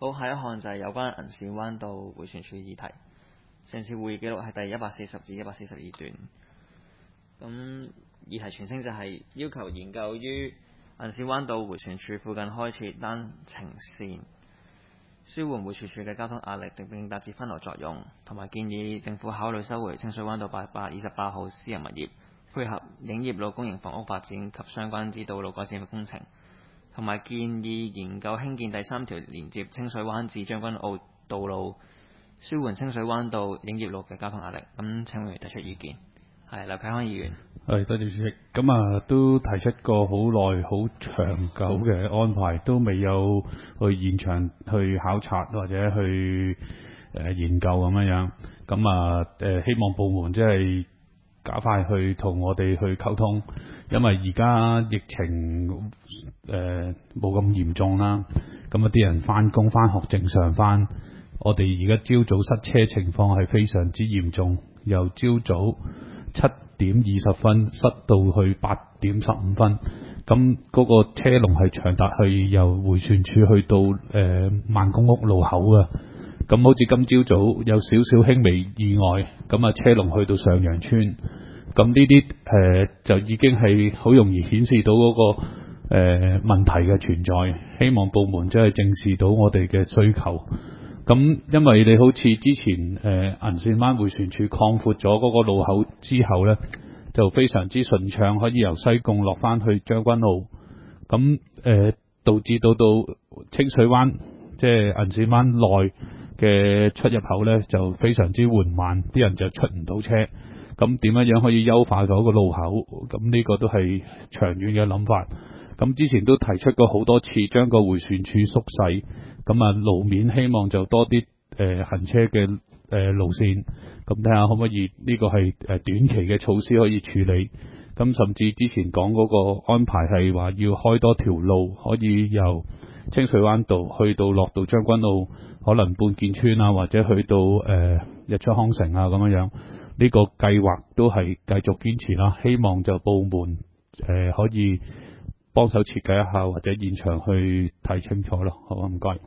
好，下一項就係有關銀線灣道迴旋處議題。上次會議記錄係第140至142段。咁議題全稱就係要求研究於銀線灣道迴旋處附近開設單程線，舒緩迴旋處嘅交通壓力，並達至分流作用，同埋建議政府考慮收回清水灣道828號私人物業，配合影業路公營房屋發展及相關之道路改善工程，同埋建議研究興建第3條連接清水灣至將軍澳道路，舒緩清水灣道影業路嘅交通壓力。咁請會提出意見。係劉啟康議員。 係，多謝主席。咁啊，都提出過好耐、好長久嘅安排，都未有去現場去考察或者去研究咁樣。咁啊希望部門即係加快去同我哋去溝通，因為而家疫情冇咁嚴重啦。咁啊，啲人翻工翻學正常翻。我哋而家朝早塞車情況係非常之嚴重，由朝早7:20塞到去8:15，咁嗰個車龍係長達去由迴旋處去到萬公屋路口嘅。咁好似今朝早有少少輕微意外，咁啊車龍去到上洋村，咁呢啲就已經係好容易顯示到嗰個問題嘅存在。希望部門真係正視到我哋嘅需求。咁因為你好似之前銀線灣迴旋處擴闊咗嗰個路口之後呢，就非常之順暢，可以由西貢落翻去將軍澳。咁導致到清水灣即係銀線灣內嘅出入口呢，就非常之緩慢，啲人就出唔到車。咁點樣可以優化嗰個路口？咁呢個都係長遠嘅諗法。咁之前都提出過好多次，將個迴旋處縮細，咁啊路面希望就多啲行車嘅路線，咁睇下可唔可以呢個係短期嘅措施可以處理。咁甚至之前講嗰個安排係話要開多條路，可以由清水灣道去到落到將軍澳，可能半建村啊，或者去到日出康城啊咁樣。呢個計劃都係繼續堅持啦，希望就部門可以幫手設計一下，或者現場去睇清楚咯。好，唔該。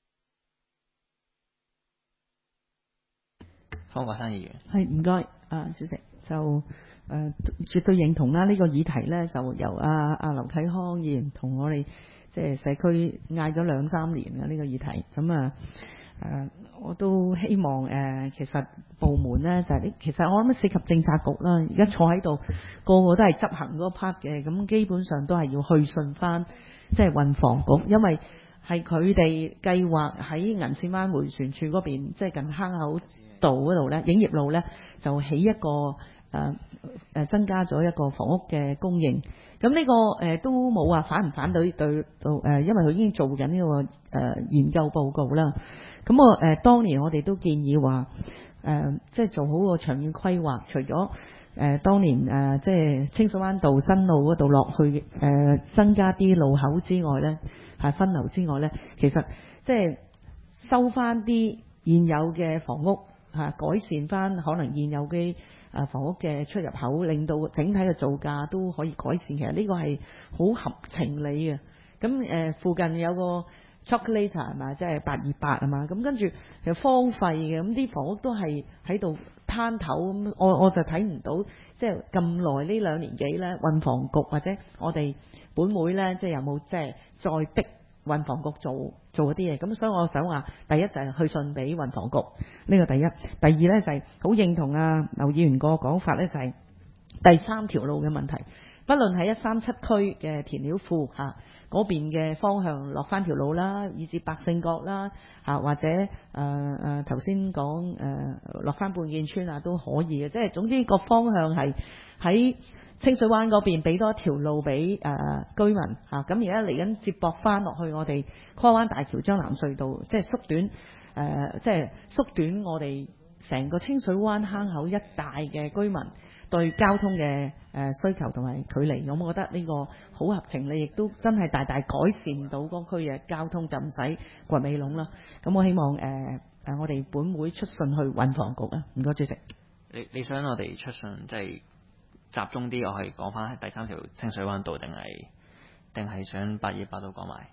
方國珊議員。 係，唔該。主席就絕對認同啦。呢個議題呢，就由劉啟康議員同我哋即係社區嗌咗2-3年嘅呢個議題。咁我都希望其實部門呢，就係其實我諗涉及政策局啦，而家坐喺度個個都係執行嗰 part 嘅，咁基本上都係要去信翻即係運房局，因為係佢哋計劃喺銀線灣迴旋處嗰邊，即係近坑口道嗰度呢，影業路呢，就起一個增加咗一個房屋嘅供應。咁呢個都冇話反唔反對到因為佢已經做緊呢個研究報告啦。咁我當年我哋都建議話即係做好個長遠規劃，除咗當年即係清水灣道新路嗰度落去增加啲路口之外呢，係分流之外呢，其實即係收翻啲現有嘅房屋改善翻可能現有嘅房屋嘅出入口，令到整體嘅造價都可以改善。其實呢個係好合情理嘅。咁附近有個 Chocolate 係嘛，即係828係嘛，咁跟住又荒廢嘅，咁啲房屋都係喺度攤頭咁。我就睇唔到即係咁耐呢2年幾咧，運房局或者我哋本會咧，即係有冇即係再逼運房局做一啲嘢。咁所以我想話，第一就係去信俾運房局，呢個第一。第二咧就係好認同劉議員個講法咧，就係第3條路嘅問題，不論係137區嘅填料庫嗰邊嘅方向落翻條路啦，以至百勝角啦或者頭先講落翻半建村都可以嘅。即係總之個方向係喺清水灣嗰邊俾多一條路俾居民咁而家嚟緊接駁翻落去我哋跨灣大橋將藍隧道，即係縮短我哋成個清水灣坑口一帶嘅居民對交通嘅需求同埋距離。咁我覺得呢個好合情理，亦都真係大大改善到嗰區嘅交通，就唔使掘尾窿啦。咁我希望我哋本會出信去運房局啊。唔該，主席。 你想我哋出信即係集中啲，我係講翻第3條清水灣道定係想828都講埋？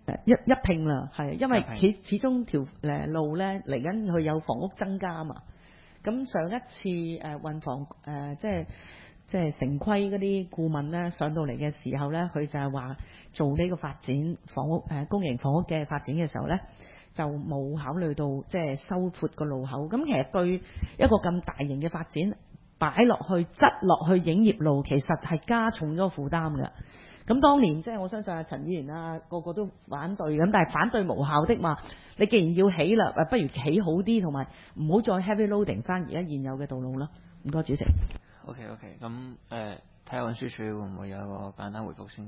一拼啦，係因為一拼始終條路咧嚟緊佢有房屋增加啊嘛。咁上一次運房即係城規嗰啲顧問咧上到嚟嘅時候咧，佢就係話做呢個發展房屋公營房屋嘅發展嘅時候咧，就冇考慮到即係收闊個路口。咁其實對一個咁大型嘅發展擺落去擠落去影業路，其實係加重咗個負擔㗎。咁當年即係我相信阿陳議員啊，個個都反對咁，但係反對無效的嘛。你既然要起啦，不如起好啲，同埋唔好再 heavy loading 翻而家現有嘅道路啦。唔該，主席。 OK，咁睇下運輸署會唔會有一個簡單回覆先。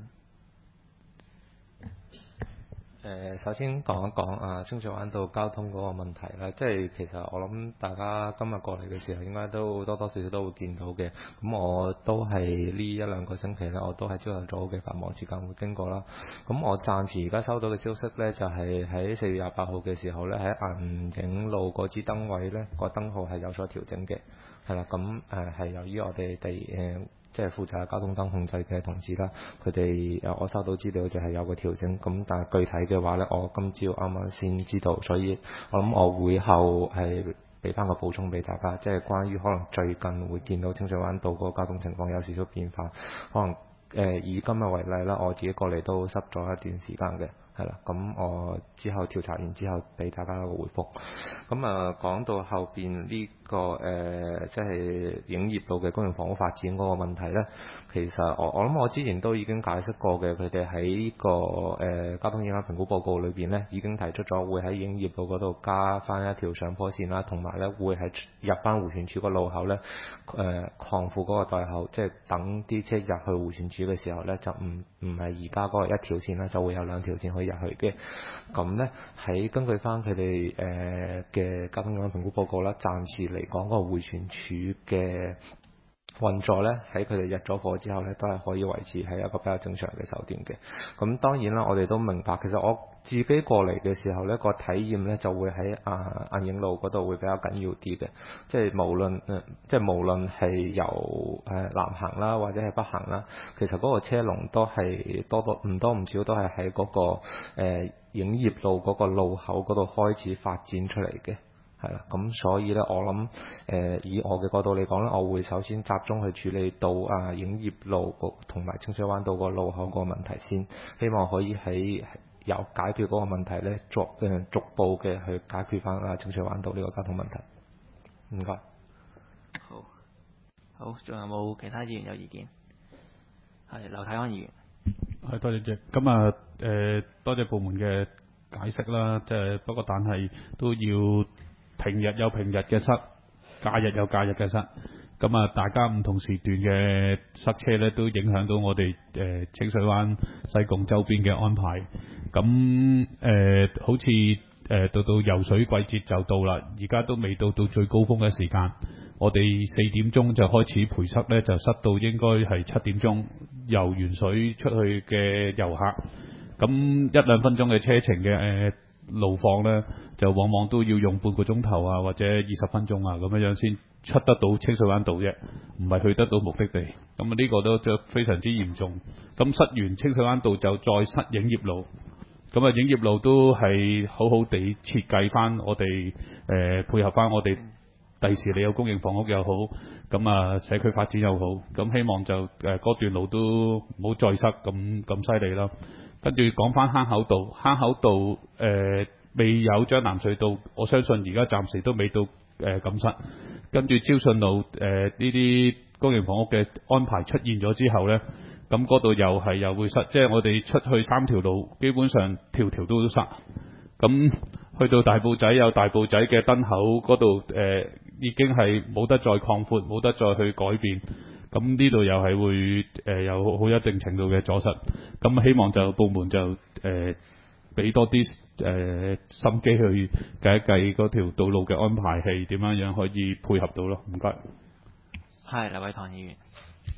首先講一講清水灣道交通嗰個問題啦，即係其實我諗大家今日過嚟嘅時候應該都多多少少都會見到嘅。咁我都係呢一兩個星期呢，我都係朝頭早嘅繁忙時間會經過啦。咁我暫時而家收到嘅消息呢，就係喺4月28號嘅時候呢，喺銀影路嗰支燈位呢，個燈號係有所調整嘅，係啦。咁係由於我哋即係負責交通燈控制嘅同事啦，佢哋我收到資料就係有個調整，咁但係具體嘅話呢，我今朝啱啱先知道，所以我諗我會後係俾翻個補充俾大家，即係關於可能最近會見到清水灣道嗰個交通情況有少少變化，可能以今日為例啦，我自己過嚟都濕咗一段時間嘅。係啦，咁我之後調查完之後俾大家一個回覆。咁講到後邊呢個即係影業路嘅公營房屋發展嗰個問題呢，其實我諗我之前都已經解釋過嘅，佢哋喺個交通影響評估報告裏邊呢已經提出咗會喺影業路嗰度加翻一條上坡線啦，同埋呢會喺入翻迴旋處個路口呢擴闊嗰個代後，即係等啲車入去迴旋處嘅時候呢，就唔係而家嗰個一條線啦，就會有兩條線可以入去嘅。咁呢，喺根據翻佢哋嘅交通影響評估報告啦，暫時嚟講個迴旋處嘅運作呢，喺佢哋入咗貨之後呢，都係可以維持喺一個比較正常嘅手段嘅。咁當然啦，我哋都明白，其實我自己過嚟嘅時候呢，個體驗呢就會喺銀影路嗰度會比較緊要啲嘅。即係無論係由南行啦，或者係北行啦，其實嗰個車龍都係唔多唔少都係喺嗰個影業路嗰個路口嗰度開始發展出嚟嘅。係啦，咁所以呢，我諗以我嘅角度嚟講呢，我會首先集中去處理到影業路同埋清水灣道個路口個問題先，希望可以喺由解決嗰個問題呢，逐步嘅去解決翻清水灣道呢個交通問題。唔該。 好，仲有冇其他議員有意見？係劉泰安議員。 係，多謝謝。咁多謝部門嘅解釋啦，即係不過但係都要。平日有平日嘅塞，假日有假日嘅塞。咁大家唔同時段嘅塞車咧，都影響到我哋清水灣西貢周邊嘅安排。咁好似到游水季節就到啦，而家都未到最高峰嘅時間。我哋4點鐘就開始培塞咧，就塞到應該係7點鐘游完水出去嘅遊客。咁1-2分鐘嘅車程嘅路況呢，就往往都要用半個鐘頭或者20分鐘咁樣先出得到清水灣道啫，唔係去得到目的地。咁呢個都非常之嚴重。咁塞完清水灣道就再塞影業路。咁影業路都係好好地設計翻我哋配合翻我哋第時你有公營房屋又好，咁社區發展又好，咁希望就嗰段路都唔好再塞咁犀利啦。跟住講翻坑口道未有將南隧道，我相信而家暫時都未到咁塞。跟住招信路呢啲公營房屋嘅安排出現咗之後呢，咁嗰度又會塞，即係我哋出去3條路基本上條條都塞。咁去到大埔仔有大埔仔嘅燈口嗰度已經係冇得再擴闊，冇得再去改變。咁呢度又係會有好一定程度嘅阻塞，咁希望就部門就俾多啲心機去計一計嗰條道路嘅安排係點樣可以配合到咯。唔該。 係劉偉棠議員。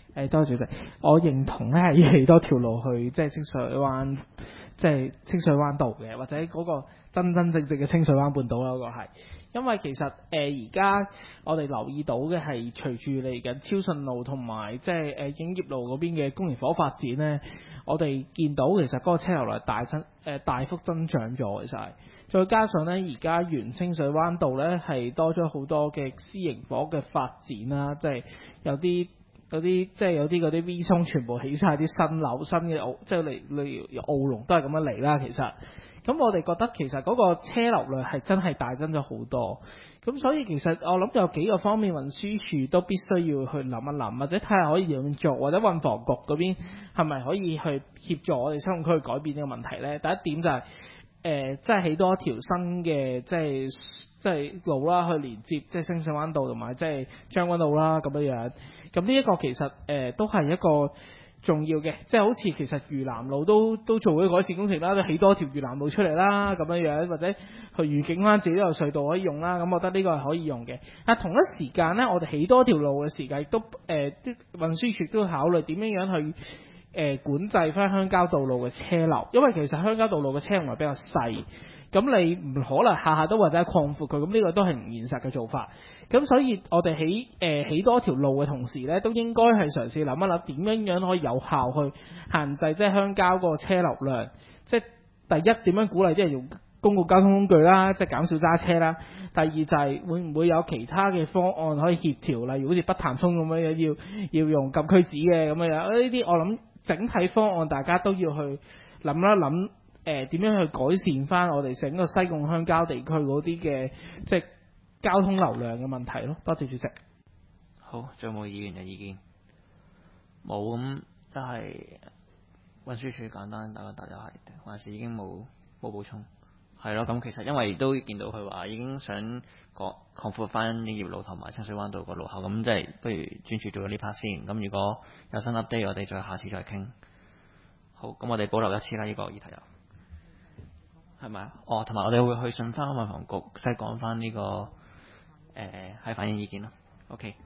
多謝主席，我認同咧係要起多條路去即係清水灣，即係清水灣道嘅，或者嗰個真正嘅清水灣半島啦，嗰個係。因為其實而家我哋留意到嘅係隨住嚟緊超順路同埋即係影業路嗰邊嘅公營房發展咧，我哋見到其實嗰個車流量大幅增長咗，其實係。再加上咧，而家原清水灣道咧係多咗好多嘅私營房嘅發展啦，即係有啲即係有啲嗰啲 V 松全部起晒啲新樓，新嘅即係例如澳龍都係咁樣嚟啦，其實。咁我哋覺得其實嗰個車流量係真係大增咗好多，咁所以其實我諗有幾個方面運輸署都必須要去諗一諗，或者睇下可以點樣做，或者運房局嗰邊係咪可以去協助我哋西貢區去改變呢個問題呢？第一點就係即係起多一條新嘅即係路啦，去連接即係清水灣道同埋即係將軍澳啦咁樣樣。咁呢一個其實都係一個重要嘅，即係好似其實嶼南路都做咗改善工程啦，都起多條嶼南路出嚟啦咁樣樣，或者去預警翻自己都有隧道可以用啦。咁我覺得呢個係可以用嘅。但同一時間呢，我哋起多條路嘅時間亦都啲運輸署都考慮點樣去管制翻鄉郊道路嘅車流，因為其實鄉郊道路嘅車流係比較細。咁你唔可能下下都或者擴闊佢，咁呢個都係唔現實嘅做法。咁所以我哋起多條路嘅同時呢，都應該係嘗試諗一諗點樣可以有效去限制即係鄉郊個車流量。即係第一點樣鼓勵啲人用公共交通工具啦，即係減少揸車啦。第二就係會唔會有其他嘅方案可以協調，例如好似北潭涌咁樣要用禁區紙嘅咁樣。呢啲我諗整體方案大家都要去諗一諗。點樣去改善翻我哋整個西貢鄉郊地區嗰啲嘅即係交通流量嘅問題咯？多謝主席。 好，仲有冇議員嘅意見？冇，咁都係運輸署簡單答一答就係，還是已經冇補充？係咯，咁其實因為都見到佢話已經想擴闊翻影業路同埋清水灣道個路口，咁即係不如專注做咗呢 part 先。咁如果有新 update，我哋再下次再傾。好，咁我哋保留一次啦，呢個議題又。係咪啊？哦，同埋我哋會去信翻運房局，即係講翻呢個係反映意見咯。OK。